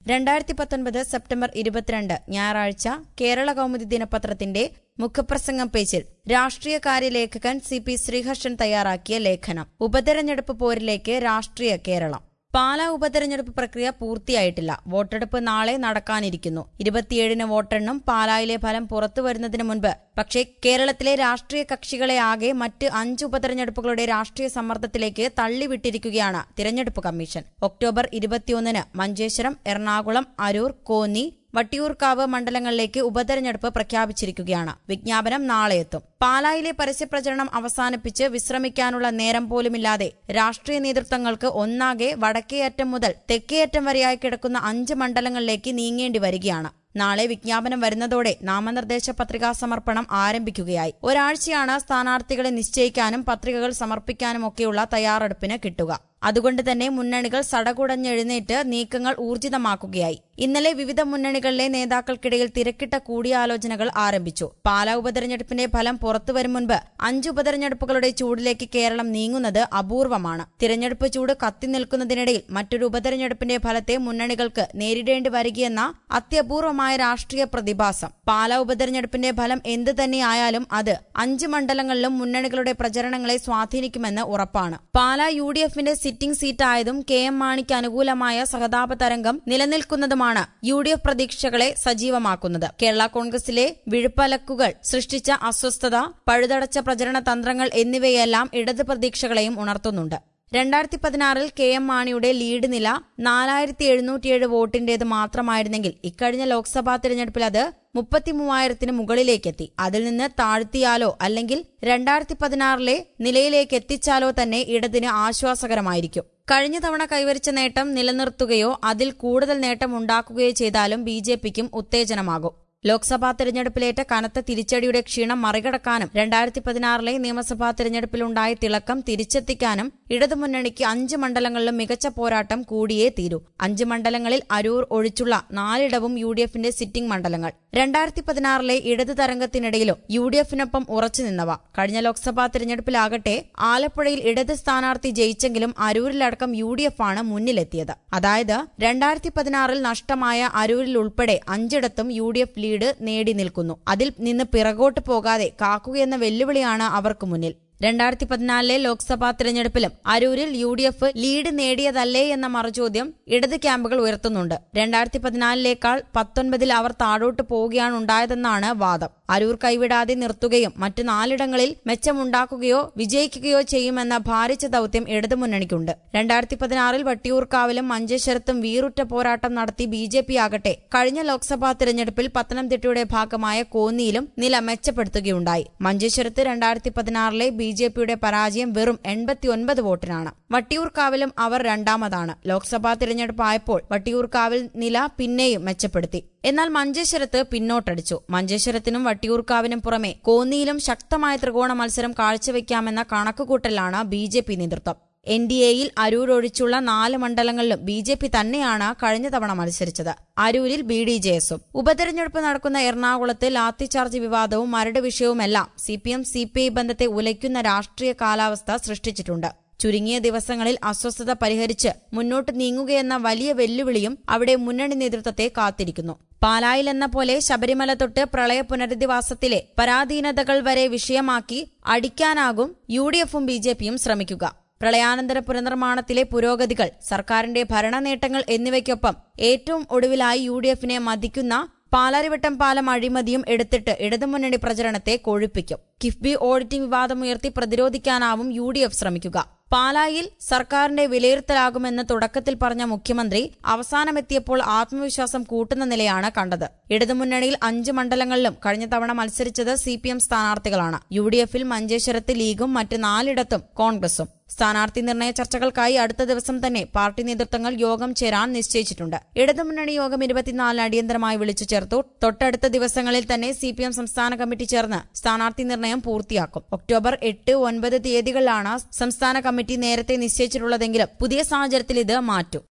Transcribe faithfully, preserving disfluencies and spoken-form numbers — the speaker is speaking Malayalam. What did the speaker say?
രണ്ടായിരത്തി പത്തൊൻപത് സെപ്റ്റംബർ ഇരുപത്തിരണ്ട് ഞായറാഴ്ച കേരള കൗമുദി ദിനപത്രത്തിന്റെ മുഖപ്രസംഗം പേജിൽ രാഷ്ട്രീയകാര്യ ലേഖകൻ സി പി ശ്രീഹർഷൻ തയ്യാറാക്കിയ ലേഖനം. ഉപതെരഞ്ഞെടുപ്പ് പോരിലേക്ക് രാഷ്ട്രീയ കേരളം. പാലാ ഉപതെരഞ്ഞെടുപ്പ് പ്രക്രിയ പൂർത്തിയായിട്ടില്ല. വോട്ടെടുപ്പ് നാളെ നടക്കാനിരിക്കുന്നു. ഇരുപത്തിയേഴിന് വോട്ടെണ്ണും. പാലായിലെ ഫലം പുറത്തുവരുന്നതിന് മുൻപ് പക്ഷേ കേരളത്തിലെ രാഷ്ട്രീയ കക്ഷികളെ ആകെ മറ്റ് അഞ്ച് ഉപതെരഞ്ഞെടുപ്പുകളുടെ രാഷ്ട്രീയ സമ്മർദ്ദത്തിലേക്ക് തള്ളിവിട്ടിരിക്കുകയാണ് തിരഞ്ഞെടുപ്പ് കമ്മീഷൻ. ഒക്ടോബർ ഇരുപത്തിയൊന്നിന് മഞ്ചേശ്വരം, എറണാകുളം, അരൂർ, കോന്നി, വട്ടിയൂർക്കാവ് മണ്ഡലങ്ങളിലേക്ക് ഉപതെരഞ്ഞെടുപ്പ് പ്രഖ്യാപിച്ചിരിക്കുകയാണ്. വിജ്ഞാപനം നാളെ എത്തും. പാലായിലെ പരസ്യപ്രചരണം അവസാനിപ്പിച്ച് വിശ്രമിക്കാനുള്ള നേരം പോലുമില്ലാതെ രാഷ്ട്രീയ നേതൃത്വങ്ങൾക്ക് ഒന്നാകെ വടക്കേയറ്റം മുതൽ തെക്കേയറ്റം വരെയായി കിടക്കുന്ന അഞ്ച് മണ്ഡലങ്ങളിലേക്ക് നീങ്ങേണ്ടി വരികയാണ്. നാളെ വിജ്ഞാപനം വരുന്നതോടെ നാമനിർദ്ദേശ പത്രികാ സമർപ്പണം ആരംഭിക്കുകയായി. ഒരാഴ്ചയാണ് സ്ഥാനാർത്ഥികളെ നിശ്ചയിക്കാനും പത്രികകൾ സമർപ്പിക്കാനുമൊക്കെയുള്ള തയ്യാറെടുപ്പിന് കിട്ടുക. അതുകൊണ്ട് തന്നെ മുന്നണികൾ സടകുടഞ്ഞെഴുന്നേറ്റ് നീക്കങ്ങൾ ഊർജിതമാക്കുകയായി. ഇന്നലെ വിവിധ മുന്നണികളിലെ നേതാക്കൾക്കിടയിൽ തിരക്കിട്ട കൂടിയാലോചനകൾ ആരംഭിച്ചു. പാലാ ഉപതെരഞ്ഞെടുപ്പിന്റെ ഫലം പുറത്തുവരും മുൻപ് അഞ്ച് ഉപതെരഞ്ഞെടുപ്പുകളുടെ ചൂടിലേക്ക് കേരളം നീങ്ങുന്നത് അപൂർവമാണ്. തിരഞ്ഞെടുപ്പ് ചൂട് കത്തിനിൽക്കുന്നതിനിടയിൽ മറ്റൊരു ഉപതെരഞ്ഞെടുപ്പിന്റെ ഫലത്തെ മുന്നണികൾക്ക് നേരിടേണ്ടി വരികയെന്ന അത്യപൂർവമായ രാഷ്ട്രീയ പ്രതിഭാസം. പാലാ ഉപതെരഞ്ഞെടുപ്പിന്റെ ഫലം എന്ത് തന്നെയായാലും അത് അഞ്ച് മണ്ഡലങ്ങളിലും മുന്നണികളുടെ പ്രചരണങ്ങളെ സ്വാധീനിക്കുമെന്ന് ഉറപ്പാണ്. പാലാ യു ഡി എഫിന്റെ സിറ്റിംഗ് സീറ്റായതും കെ എം മാണിക്ക് അനുകൂലമായ സഹതാപ തരംഗം നിലനിൽക്കുന്നതുമാണ് യു ഡി എഫ് പ്രതീക്ഷകളെ സജീവമാക്കുന്നത്. കേരള കോൺഗ്രസിലെ വിഴുപ്പലക്കുകൾ സൃഷ്ടിച്ച അസ്വസ്ഥത, പഴുതടച്ച പ്രചരണ തന്ത്രങ്ങൾ എന്നിവയെല്ലാം ഇടത് പ്രതീക്ഷകളെയും ഉണർത്തുന്നുണ്ട്. രണ്ടായിരത്തി പതിനാറിൽ കെ എം മാണിയുടെ ലീഡ് നില നാലായിരത്തി എഴുന്നൂറ്റിയേഴ് വോട്ടിന്റേത് മാത്രമായിരുന്നെങ്കിൽ ഇക്കഴിഞ്ഞ ലോക്സഭാ തിരഞ്ഞെടുപ്പിൽ അത് മുപ്പത്തിമൂവായിരത്തിന് മുകളിലേക്കെത്തി. അതിൽ നിന്ന് താഴ്ത്തിയാലോ അല്ലെങ്കിൽ രണ്ടായിരത്തി പതിനാറിലെ നിലയിലേക്ക് എത്തിച്ചാലോ തന്നെ ഇടതിന് ആശ്വാസകരമായിരിക്കും. കഴിഞ്ഞ തവണ കൈവരിച്ച നേട്ടം നിലനിർത്തുകയോ അതിൽ കൂടുതൽ നേട്ടം ഉണ്ടാക്കുകയോ ചെയ്താലും ബി ജെ പിക്കും ഉത്തേജനമാകും. ലോക്സഭാ തെരഞ്ഞെടുപ്പിലേറ്റ കനത്ത തിരിച്ചടിയുടെ ക്ഷീണം മറികടക്കാനും രണ്ടായിരത്തി പതിനാറിലെ നിയമസഭാ തെരഞ്ഞെടുപ്പിലുണ്ടായ തിളക്കം തിരിച്ചെത്തിക്കാനും ഇടതുമുന്നണിക്ക് അഞ്ച് മണ്ഡലങ്ങളിലും മികച്ച പോരാട്ടം കൂടിയേ തീരൂ. അഞ്ച് മണ്ഡലങ്ങളിൽ അരൂർ ഒഴിച്ചുള്ള നാലിടവും യു ഡി എഫിന്റെ സിറ്റിംഗ് മണ്ഡലങ്ങൾ. രണ്ടായിരത്തി പതിനാറിലെ ഇടത് തരംഗത്തിനിടയിലും യു ഡി എഫിനൊപ്പം ഉറച്ചുനിന്നവ. കഴിഞ്ഞ ലോക്സഭാ തെരഞ്ഞെടുപ്പിലാകട്ടെ ആലപ്പുഴയിൽ ഇടത് സ്ഥാനാർത്ഥി ജയിച്ചെങ്കിലും അരൂരിലടക്കം യു ഡി എഫ് ആണ് മുന്നിലെത്തിയത്. അതായത് രണ്ടായിരത്തി പതിനാറിൽ നഷ്ടമായ അരൂരിൽ ഉൾപ്പെടെ അഞ്ചിടത്തും യു ഡി എഫ് ലീഡ് നേടി നിൽക്കുന്നു. അതിൽ നിന്ന് പിറകോട്ട് പോകാതെ കാക്കുകയെന്ന വെല്ലുവിളിയാണ് അവർക്ക് മുന്നിൽ. രണ്ടായിരത്തി പതിനാലിലെ ലോക്സഭാ തിരഞ്ഞെടുപ്പിലും അരൂരിൽ യു ഡി എഫ് ലീഡ് നേടിയതല്ലേ എന്ന മറുചോദ്യം ഇടത് ക്യാമ്പുകൾ ഉയർത്തുന്നുണ്ട്. രണ്ടായിരത്തി പതിനാലിലേക്കാൾ പത്തൊൻപതിൽ അവർ താഴോട്ട് പോവുകയാണുണ്ടായതെന്നാണ് വാദം. അരൂർ കൈവിടാതെ നിർത്തുകയും മറ്റു നാലിടങ്ങളിൽ മെച്ചമുണ്ടാക്കുകയോ വിജയിക്കുകയോ ചെയ്യുമെന്ന ഭാരിച്ച ദൌത്യം ഇടതുമുന്നണിക്കുണ്ട്. രണ്ടായിരത്തി പതിനാറിൽ വട്ടിയൂർക്കാവിലും മഞ്ചേശ്വരത്തും വീറുറ്റ പോരാട്ടം നടത്തി ബി ജെ പി ആകട്ടെ കഴിഞ്ഞ ലോക്സഭാ തിരഞ്ഞെടുപ്പിൽ പത്തനംതിട്ടയുടെ ഭാഗമായ കോന്നിയിലും നില മെച്ചപ്പെടുത്തുകയുണ്ടായി. മഞ്ചേശ്വരത്ത് രണ്ടായിരത്തി പതിനാറിലെ ബി ജെ പിയുടെ പരാജയം വെറും എൺപത്തിയൊൻപത് വോട്ടിനാണ്. വട്ടിയൂർക്കാവിലും അവർ രണ്ടാമതാണ്. ലോക്സഭാ തിരഞ്ഞെടുപ്പായപ്പോൾ വട്ടിയൂർക്കാവിൽ നില പിന്നെയും മെച്ചപ്പെടുത്തി. എന്നാൽ മഞ്ചേശ്വരത്ത് പിന്നോട്ടടിച്ചു. മഞ്ചേശ്വരത്തിനും വട്ടിയൂർക്കാവിനും പുറമെ കോന്നിയിലും ശക്തമായ ത്രികോണ മത്സരം കാഴ്ചവെക്കാമെന്ന കണക്കുകൂട്ടലാണ് ബി ജെ പി നേതൃത്വം. എൻ ഡി എയിൽ അരൂർ ഒഴിച്ചുള്ള നാല് മണ്ഡലങ്ങളിലും ബി ജെ പി തന്നെയാണ് കഴിഞ്ഞ തവണ മത്സരിച്ചത്. അരൂരിൽ ബി ഡി ജെ എസും. ഉപതെരഞ്ഞെടുപ്പ് നടക്കുന്ന എറണാകുളത്ത് ലാത്തിചാർജ് വിവാദവും മരട് വിഷയവുമെല്ലാം C P M C P I ബന്ധത്തെ ഉലയ്ക്കുന്ന രാഷ്ട്രീയ കാലാവസ്ഥ സൃഷ്ടിച്ചിട്ടുണ്ട്. ചുരുങ്ങിയ ദിവസങ്ങളിൽ അസ്വസ്ഥത പരിഹരിച്ച് മുന്നോട്ട് നീങ്ങുകയെന്ന വലിയ വെല്ലുവിളിയും അവിടെ മുന്നണി നേതൃത്വത്തെ കാത്തിരിക്കുന്നു. പാലായിലെന്ന പോലെ ശബരിമല തൊട്ട് പ്രളയ പുനരധിവാസത്തിലെ പരാധീനതകൾ വരെ വിഷയമാക്കി അടിക്കാനാകും യു ഡി എഫും ബി ജെ പിയും ശ്രമിക്കുക. പ്രളയാനന്തര പുനർനിർമ്മാണത്തിലെ പുരോഗതികൾ, സർക്കാരിന്റെ ഭരണ നേട്ടങ്ങൾ എന്നിവയ്ക്കൊപ്പം ഏറ്റവും ഒടുവിലായി യു ഡി എഫിനെ മതിക്കുന്ന പാലാരിവട്ടം പാലം അഴിമതിയും എടുത്തിട്ട് ഇടതുമുന്നണി പ്രചരണത്തെ കൊഴുപ്പിക്കും. കിഫ്ബി ഓഡിറ്റിംഗ് വിവാദമുയർത്തി പ്രതിരോധിക്കാനാവും യു ഡി എഫ് ശ്രമിക്കുക. പാലായിൽ സർക്കാരിന്റെ വിലയിരുത്തലാകുമെന്ന് തുടക്കത്തിൽ പറഞ്ഞ മുഖ്യമന്ത്രി അവസാനമെത്തിയപ്പോൾ ആത്മവിശ്വാസം കൂട്ടുന്ന നിലയാണ് കണ്ടത്. ഇടതുമുന്നണിയിൽ അഞ്ച് മണ്ഡലങ്ങളിലും കഴിഞ്ഞ തവണ മത്സരിച്ചത് സി പി എം സ്ഥാനാർത്ഥികളാണ്. യു ഡി എഫിൽ മഞ്ചേശ്വരത്ത് ലീഗും മറ്റ് നാലിടത്തും കോൺഗ്രസും. സ്ഥാനാർത്ഥി നിർണയ ചർച്ചകൾക്കായി അടുത്ത ദിവസം തന്നെ പാർട്ടി നേതൃത്വങ്ങൾ യോഗം ചേരാൻ നിശ്ചയിച്ചിട്ടുണ്ട്. ഇടതുമുന്നണി യോഗം ഇരുപത്തിനാലിന് അടിയന്തരമായി വിളിച്ചു ചേർത്തു. തൊട്ടടുത്ത ദിവസങ്ങളിൽ തന്നെ സി പി എം സംസ്ഥാന കമ്മിറ്റി ചേർന്ന് സ്ഥാനാർത്ഥി നിർണയം പൂർത്തിയാക്കും. ഒക്ടോബർ എട്ട് ഒൻപത് തീയതികളിലാണ് സംസ്ഥാന കമ്മിറ്റി നേരത്തെ നിശ്ചയിച്ചിട്ടുള്ളതെങ്കിലും പുതിയ സാഹചര്യത്തിൽ ഇത് മാറ്റും.